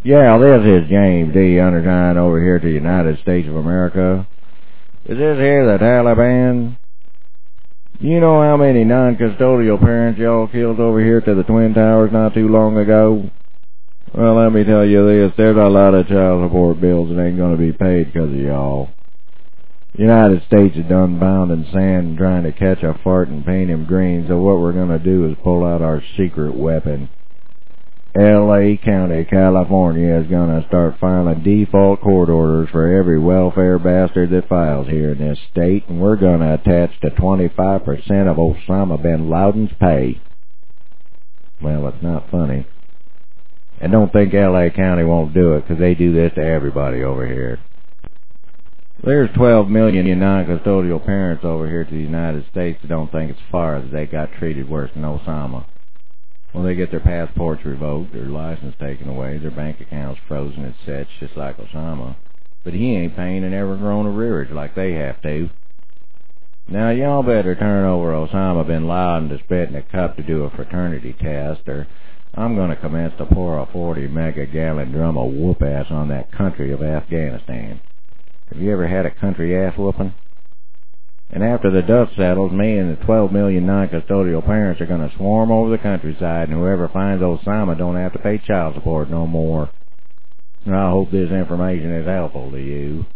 Yeah, this is James D. Undersigned over here to the United States of America. Is this here the Taliban? You know how many non-custodial parents y'all killed over here to the Twin Towers not too long ago? Well, let me tell you this, there's a lot of child support bills that ain't gonna be paid because of y'all. The United States is done bound in sand and trying to catch a fart and paint him green, so what we're gonna do is pull out our secret weapon. L.A. County, California is going to start filing default court orders for every welfare bastard that files here in this state, and we're going to attach to 25% of Osama bin Laden's pay. Well, it's not funny. And don't think L.A. County won't do it, because they do this to everybody over here. There's 12 million non-custodial parents over here to the United States that don't think it's fair that they got treated worse than Osama. Well, they get their passports revoked, their license taken away, their bank accounts frozen and such, just like Osama. But he ain't paying an ever-grown arrearage like they have to. Now, y'all better turn over Osama bin Laden to spit in a cup to do a fraternity test, or I'm going to commence to pour a 40-mega-gallon drum of whoop-ass on that country of Afghanistan. Have you ever had a country ass-whooping? And after the dust settles, me and the 12 million non-custodial parents are going to swarm over the countryside, and whoever finds Osama don't have to pay child support no more. And I hope this information is helpful to you.